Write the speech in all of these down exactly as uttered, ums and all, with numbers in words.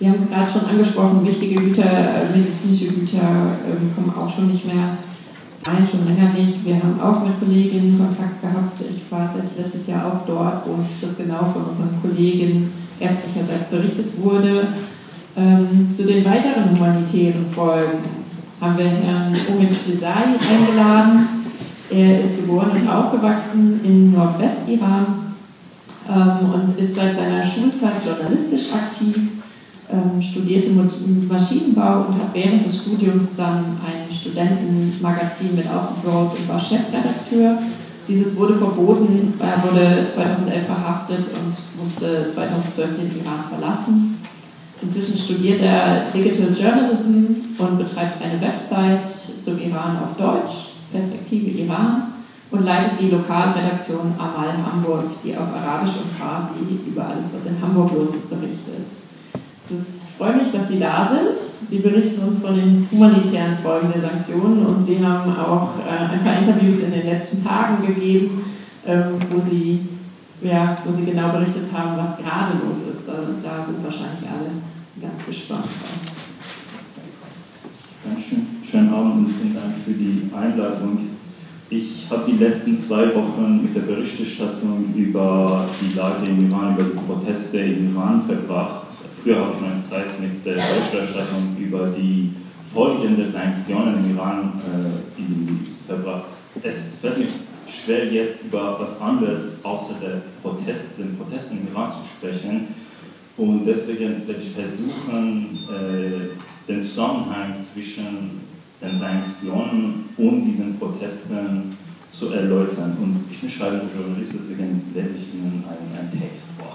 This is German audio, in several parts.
Sie haben gerade schon angesprochen, wichtige Güter, medizinische Güter ähm, kommen auch schon nicht mehr rein, schon länger nicht. Wir haben auch mit Kolleginnen Kontakt gehabt. Ich war selbst letztes Jahr auch dort, wo uns das genau von unseren Kollegen ärztlicherseits berichtet wurde. Ähm, zu den weiteren humanitären Folgen haben wir Herrn Omid Shehzai eingeladen. Er ist geboren und aufgewachsen in Nordwest-Iran ähm, und ist seit seiner Schulzeit journalistisch aktiv. Ähm, studierte Maschinenbau und hat während des Studiums dann ein Studentenmagazin mit aufgebaut und war Chefredakteur. Dieses wurde verboten, er wurde zweitausendelf verhaftet und musste zweitausendzwölf den Iran verlassen. Inzwischen studiert er Digital Journalism und betreibt eine Website zum Iran auf Deutsch, Perspektive Iran, und leitet die Lokalredaktion Amal Hamburg, die auf Arabisch und Farsi über alles, was in Hamburg los ist, berichtet. Es freut mich, dass Sie da sind. Sie berichten uns von den humanitären Folgen der Sanktionen und Sie haben auch äh, ein paar Interviews in den letzten Tagen gegeben, ähm, wo, Sie, ja, wo Sie genau berichtet haben, was gerade los ist. Also, da sind wahrscheinlich alle ganz gespannt. Dankeschön. Schönen Abend und vielen Dank für die Einladung. Ich habe die letzten zwei Wochen mit der Berichterstattung über die Lage im Iran, über die Proteste im Iran verbracht. Früher habe ich meine Zeit mit der Berichterstattung über die Folgen der Sanktionen im Iran äh, verbracht. Es fällt mir schwer, jetzt über was anderes außer der Protest, den Protesten im Iran zu sprechen. Und deswegen werde ich versuchen, äh, den Zusammenhang zwischen den Sanktionen und diesen Protesten zu erläutern. Und ich bin schreibender Journalist, deswegen lese ich Ihnen einen, einen Text vor.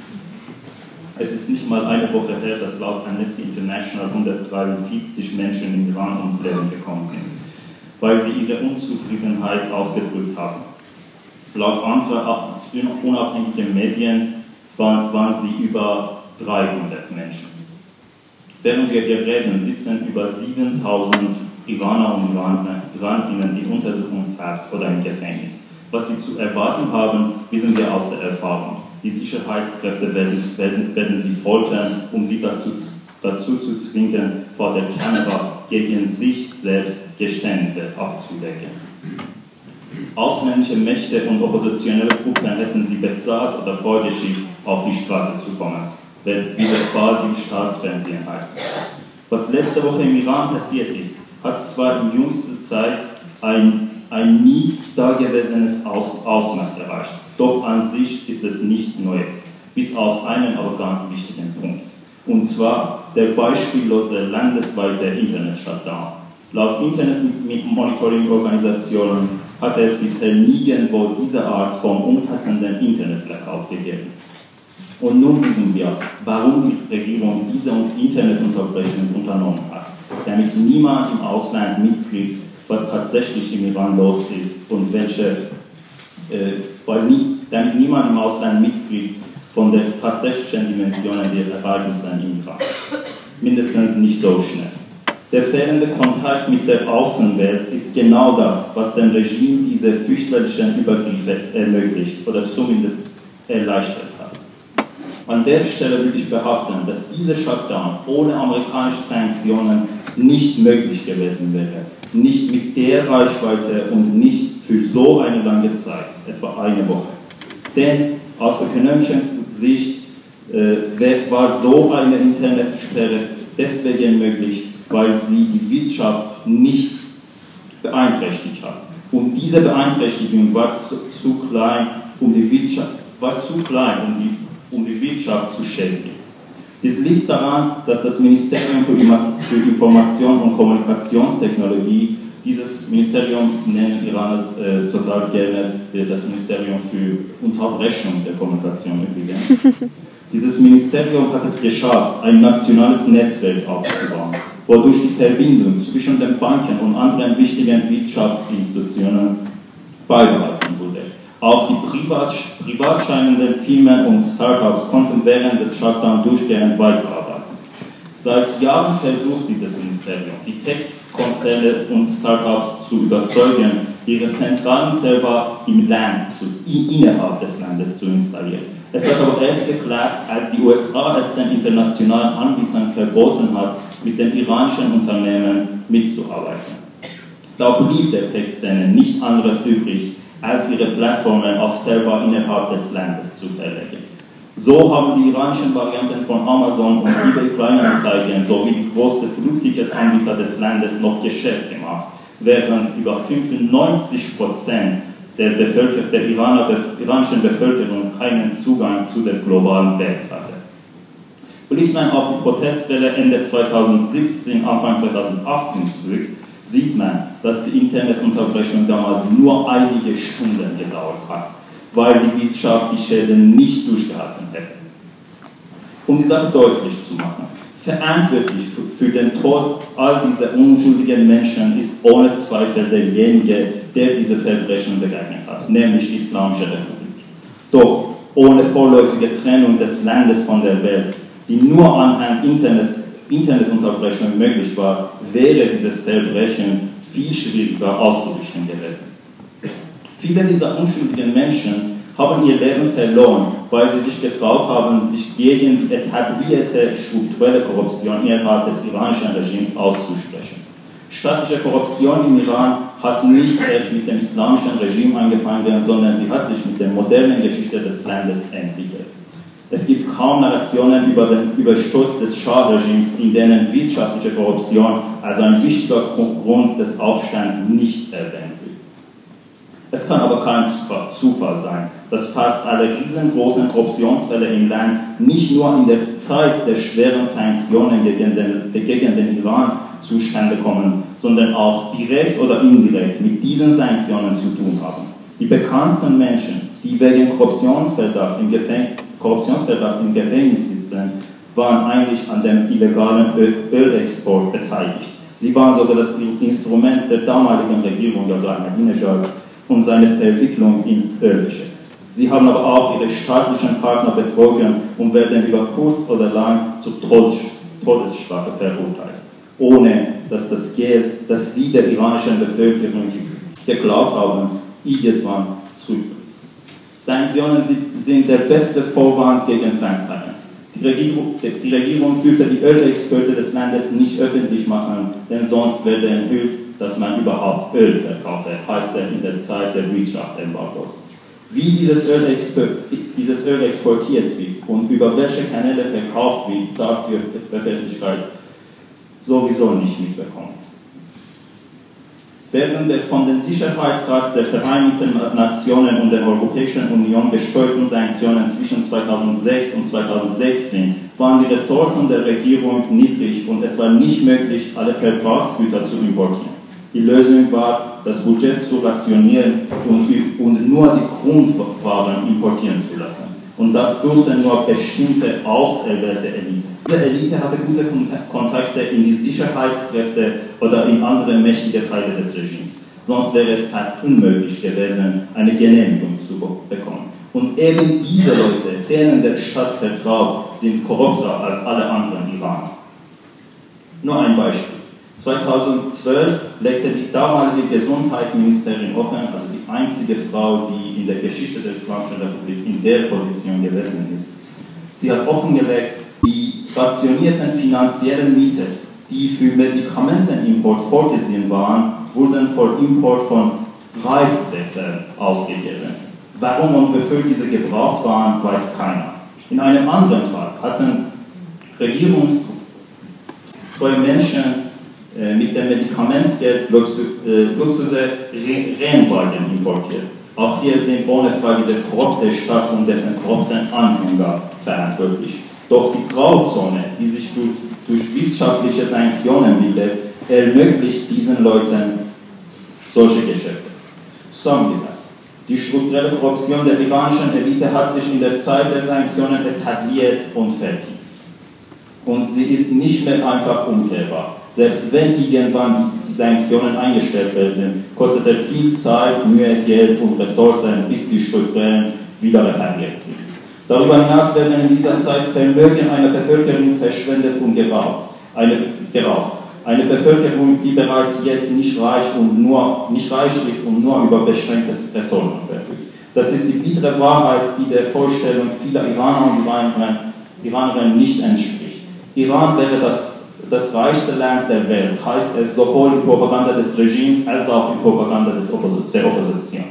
Es ist nicht mal eine Woche her, dass laut Amnesty International hundertdreiundvierzig Menschen im Iran ums Leben gekommen sind, weil sie ihre Unzufriedenheit ausgedrückt haben. Laut anderer unabhängiger Medien waren, waren sie über dreihundert Menschen. Während wir hier reden, sitzen über siebentausend Iraner und Iranerinnen in Untersuchungshaft oder im Gefängnis. Was sie zu erwarten haben, wissen wir aus der Erfahrung. Die Sicherheitskräfte werden, werden, werden sie foltern, um sie dazu, dazu zu zwingen, vor der Kamera gegen sich selbst Geständnisse abzulegen. Ausländische Mächte und oppositionelle Gruppen hätten sie bezahlt oder vorgeschickt, auf die Straße zu kommen, wie das bald im Staatsfernsehen heißt. Was letzte Woche im Iran passiert ist, hat zwar in jüngster Zeit ein, ein nie dagewesenes Aus, Ausmaß erreicht. Doch an sich ist es nichts Neues, bis auf einen aber ganz wichtigen Punkt. Und zwar der beispiellose landesweite Internet-Shutdown. Laut Internet-Monitoring-Organisationen hat es bisher nirgendwo diese Art von umfassenden Internet-Blackout gegeben. Und nun wissen wir, warum die Regierung diese Internetunterbrechung unternommen hat, damit niemand im Ausland mitkriegt, was tatsächlich im Iran los ist und welche Äh, weil nie, damit niemand im Ausland mitkriegt von den tatsächlichen Dimensionen der Ereignisse im Iran. Mindestens nicht so schnell. Der fehlende Kontakt mit der Außenwelt ist genau das, was dem Regime diese fürchterlichen Übergriffe ermöglicht oder zumindest erleichtert hat. An der Stelle würde ich behaupten, dass dieser Shutdown ohne amerikanische Sanktionen nicht möglich gewesen wäre. Nicht mit der Reichweite und nicht für so eine lange Zeit, etwa eine Woche. Denn aus ökonomischer Sicht äh, war so eine Internetsperre deswegen möglich, weil sie die Wirtschaft nicht beeinträchtigt hat. Und diese Beeinträchtigung war zu, zu klein, um die Wirtschaft, war zu klein, um die, um die Wirtschaft zu schädigen. Dies liegt daran, dass das Ministerium für Information und Kommunikationstechnologie, dieses Ministerium nennen Iraner äh, total gerne das Ministerium für Unterbrechung der Kommunikation übrigens. Dieses Ministerium hat es geschafft, ein nationales Netzwerk aufzubauen, wodurch die Verbindung zwischen den Banken und anderen wichtigen Wirtschaftsinstitutionen beibehalten wurde. Auch die privat, privat scheinenden Firmen und Startups konnten während des Shutdowns durchgehend weiterarbeiten. Seit Jahren versucht dieses Ministerium, die Tech-Konzerne und Startups zu überzeugen, ihre zentralen Server im Land, zu, innerhalb des Landes zu installieren. Es hat aber erst geklappt, als die U S A es den internationalen Anbietern verboten hat, mit den iranischen Unternehmen mitzuarbeiten. Da blieb der Tech-Szene nicht anderes übrig, als ihre Plattformen auf Server innerhalb des Landes zu verlegen. So haben die iranischen Varianten von Amazon und eBay Kleinanzeigen sowie die größten Flugticketanbieter des Landes noch Geschäft gemacht, während über fünfundneunzig Prozent der, Bevölker der Iraner, iranischen Bevölkerung keinen Zugang zu der globalen Welt hatte. Blickt man auf die Protestwelle Ende zweitausendsiebzehn, Anfang zweitausendachtzehn zurück, sieht man, dass die Internetunterbrechung damals nur einige Stunden gedauert hat, weil die Wirtschaft die Schäden nicht durchgehalten hätte. Um die Sache deutlich zu machen, verantwortlich für den Tod all dieser unschuldigen Menschen ist ohne Zweifel derjenige, der diese Verbrechen begangen hat, nämlich die Islamische Republik. Doch ohne vorläufige Trennung des Landes von der Welt, die nur anhand Internet, Internetunterbrechung möglich war, wäre dieses Verbrechen viel schwieriger auszurichten gewesen. Viele dieser unschuldigen Menschen haben ihr Leben verloren, weil sie sich getraut haben, sich gegen die etablierte strukturelle Korruption innerhalb des iranischen Regimes auszusprechen. Staatliche Korruption im Iran hat nicht erst mit dem islamischen Regime angefangen, sondern sie hat sich mit der modernen Geschichte des Landes entwickelt. Es gibt kaum Narrationen über den Übersturz des Schah-Regimes, in denen wirtschaftliche Korruption als ein wichtiger Grund des Aufstands nicht erwähnt wird. Es kann aber kein Zufall sein, dass fast alle riesengroßen Korruptionsfälle im Land nicht nur in der Zeit der schweren Sanktionen gegen den, gegen den Iran zustande kommen, sondern auch direkt oder indirekt mit diesen Sanktionen zu tun haben. Die bekanntesten Menschen, die wegen Korruptionsverdacht im Gefängnis Korruptionsverdacht im Gefängnis sitzen, waren eigentlich an dem illegalen Ölexport beteiligt. Sie waren sogar das Instrument der damaligen Regierung, also Ahmadinejad, und seine Verwicklung ins Ölgeschäft. Sie haben aber auch ihre staatlichen Partner betrogen und werden über kurz oder lang zur Todesstrafe verurteilt, ohne dass das Geld, das sie der iranischen Bevölkerung geklaut haben, irgendwann zurückfließt. Sanktionen sind der beste Vorwand gegen Transparenz. Die Regierung, die Regierung dürfe die Ölexporte des Landes nicht öffentlich machen, denn sonst werde enthüllt, dass man überhaupt Öl verkaufe, heißt es in der Zeit der Wirtschaftsembargos. Wie dieses Öl, dieses Öl exportiert wird und über welche Kanäle verkauft wird, darf die Öffentlichkeit sowieso nicht mitbekommen. Während der von dem Sicherheitsrat der Vereinten Nationen und der Europäischen Union gesteuerten Sanktionen zwischen zweitausendsechs und zweitausendsechzehn waren die Ressourcen der Regierung niedrig und es war nicht möglich, alle Verbrauchsgüter zu importieren. Die Lösung war, das Budget zu rationieren und, und nur die Grundwaren importieren zu lassen. Und das durften nur bestimmte auserwählte Elite. Diese Elite hatte gute Kontakte in die Sicherheitskräfte oder in andere mächtige Teile des Regimes. Sonst wäre es fast unmöglich gewesen, eine Genehmigung zu bekommen. Und eben diese Leute, denen der Staat vertraut, sind korrupter als alle anderen Iraner. Nur ein Beispiel. zweitausendzwölf legte die damalige Gesundheitsministerin offen, also die einzige Frau, die in der Geschichte der Islamischen Republik in der Position gewesen ist. Sie hat offengelegt, die rationierten finanziellen Mittel, die für Medikamentenimport vorgesehen waren, wurden für Import von Reizsätzen ausgegeben. Warum und wofür diese gebraucht waren, weiß keiner. In einem anderen Fall hatten regierungstreue Menschen äh, mit dem Medikamentsgeld luxuöse Rennwagen importiert. Auch hier sind ohne Frage der korrupte Staat und dessen korrupten Anhänger verantwortlich. Doch die Grauzone, die sich durch, durch wirtschaftliche Sanktionen bildet, ermöglicht diesen Leuten solche Geschäfte. Zusammengefasst: Die strukturelle Korruption der iranischen Elite hat sich in der Zeit der Sanktionen etabliert und vertieft. Und sie ist nicht mehr einfach umkehrbar. Selbst wenn irgendwann die Sanktionen eingestellt werden, kostet es viel Zeit, Mühe, Geld und Ressourcen, bis die strukturellen wieder repariert sind. Darüber hinaus werden in dieser Zeit Vermögen einer Bevölkerung verschwendet und geraubt. Eine, geraubt. Eine Bevölkerung, die bereits jetzt nicht reich, und nur, nicht reich ist und nur über beschränkte Ressourcen verfügt. Das ist die bittere Wahrheit, die der Vorstellung vieler Iraner und Iranerinnen, Iranerinnen nicht entspricht. Iran wäre das, das reichste Land der Welt, heißt es sowohl in Propaganda des Regimes als auch in Propaganda des Oppos der Opposition.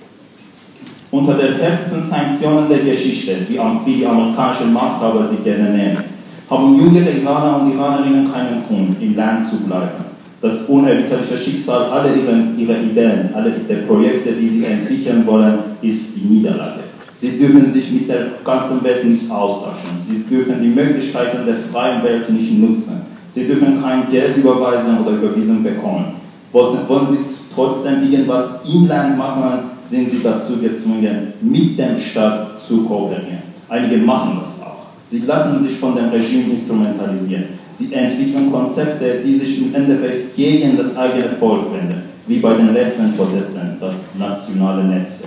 Unter den härtesten Sanktionen der Geschichte, wie die amerikanischen Machthaber sie gerne nennen, haben jüngere Iraner und Iranerinnen keinen Grund, im Land zu bleiben. Das unerbittliche Schicksal aller ihrer, ihrer Ideen, aller der Projekte, die sie entwickeln wollen, ist die Niederlage. Sie dürfen sich mit der ganzen Welt nicht austauschen. Sie dürfen die Möglichkeiten der freien Welt nicht nutzen. Sie dürfen kein Geld überweisen oder überwiesen bekommen. Wollen, wollen sie trotzdem irgendwas im Land machen, sind sie dazu gezwungen, mit dem Staat zu kooperieren. Einige machen das auch. Sie lassen sich von dem Regime instrumentalisieren. Sie entwickeln Konzepte, die sich im Endeffekt gegen das eigene Volk wenden, wie bei den letzten Protesten, das nationale Netzwerk.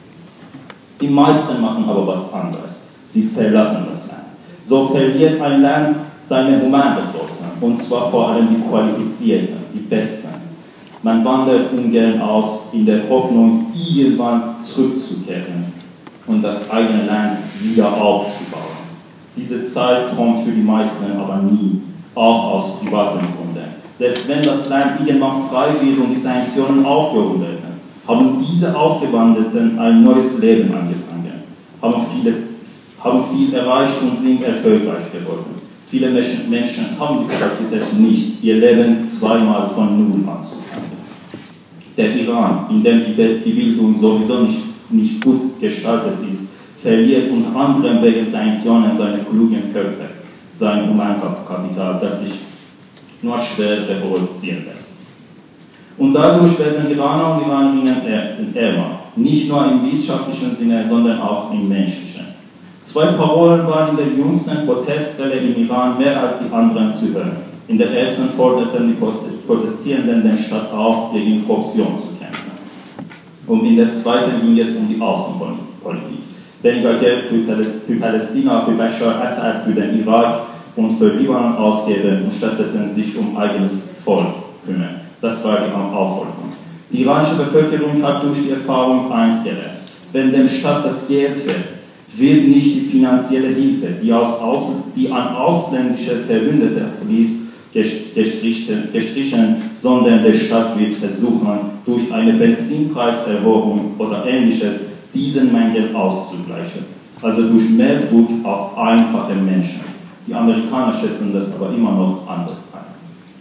Die meisten machen aber was anderes. Sie verlassen das Land. So verliert ein Land seine Humanressourcen, und zwar vor allem die Qualifizierten, die Besten. Man wandert ungern aus, in der Hoffnung, irgendwann zurückzukehren und das eigene Land wieder aufzubauen. Diese Zeit kommt für die meisten aber nie, auch aus privaten Gründen. Selbst wenn das Land irgendwann frei wird und die Sanktionen aufgehoben werden, haben diese Ausgewanderten ein neues Leben angefangen, haben, viele, haben viel erreicht und sind erfolgreich geworden. Viele Menschen haben die Kapazität nicht, ihr Leben zweimal von Null anzufangen. Der Iran, in dem die Bildung sowieso nicht, nicht gut gestaltet ist, verliert unter anderem wegen Sanktionen seine klugen Köpfe, sein Humankapital, das sich nur schwer reproduzieren lässt. Und dadurch werden Iraner und Iranerinnen ärmer, nicht nur im wirtschaftlichen Sinne, sondern auch im menschlichen. Zwei Parolen waren in der jüngsten Protestwelle im Iran mehr als die anderen zu hören. In der ersten forderten die Protestierenden den Staat auf, gegen Korruption zu kämpfen. Und in der zweiten ging es um die Außenpolitik. Weniger Geld für Palästina, für Bashar Assad, für den Irak und für Libanon ausgeben und stattdessen sich um eigenes Volk kümmern. Das war die Aufforderung. Die iranische Bevölkerung hat durch die Erfahrung eins gelernt: Wenn dem Staat das Geld fehlt, wird nicht die finanzielle Hilfe, die, aus Außen, die an ausländische Verbündete fließt, gestrichen, gestrichen, sondern der Staat wird versuchen, durch eine Benzinpreiserhöhung oder Ähnliches diesen Mängel auszugleichen. Also durch mehr Druck auf einfache Menschen. Die Amerikaner schätzen das aber immer noch anders ein.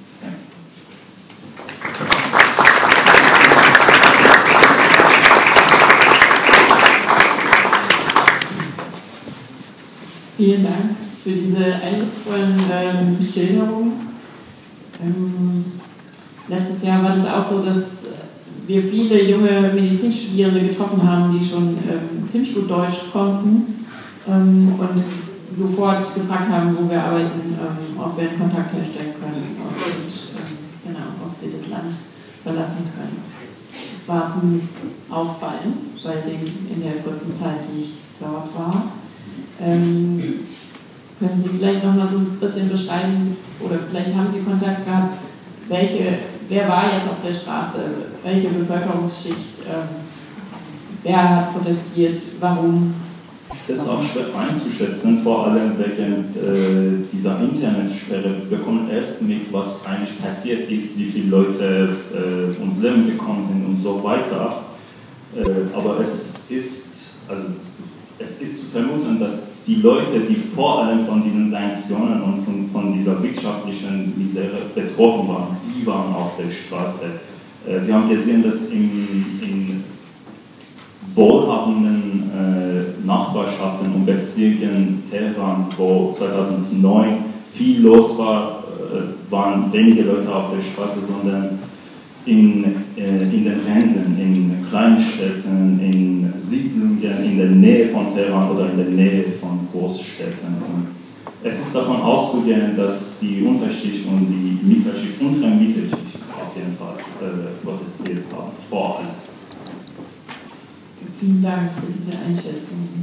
Vielen Dank für diese eindrucksvollen ähm, Schilderungen. Ähm, letztes Jahr war es auch so, dass wir viele junge Medizinstudierende getroffen haben, die schon ähm, ziemlich gut Deutsch konnten ähm, und sofort gefragt haben, wo wir arbeiten, ähm, ob wir einen Kontakt herstellen können und ähm, genau, ob sie das Land verlassen können. Es war zumindest auffallend bei dem, in der kurzen Zeit, die ich dort war. Ähm, können Sie vielleicht noch mal so ein bisschen beschreiben, oder vielleicht haben Sie Kontakt gehabt, welche, wer war jetzt auf der Straße, welche Bevölkerungsschicht, ähm, wer hat protestiert, warum? Das ist auch schwer einzuschätzen, vor allem wegen äh, dieser Internetsperre. Wir bekommen erst mit, was eigentlich passiert ist, wie viele Leute äh, ums Leben gekommen sind und so weiter. Äh, aber es ist, also es ist zu vermuten, dass die Leute, die vor allem von diesen Sanktionen und von, von dieser wirtschaftlichen Misere betroffen waren, die waren auf der Straße. Äh, wir haben gesehen, dass in, in wohlhabenden äh, Nachbarschaften und Bezirken Teherans, wo zweitausendneun viel los war, äh, waren wenige Leute auf der Straße, sondern in, äh, in den Rändern, in Kleinstädten, in Siedlungen, in der Nähe von Teheran oder in der Nähe von Großstädten. Und es ist davon auszugehen, dass die Unterschicht und die Mittelschicht, untere Mittelschicht auf jeden Fall äh, protestiert haben, vor allem. Vielen Dank für diese Einschätzung.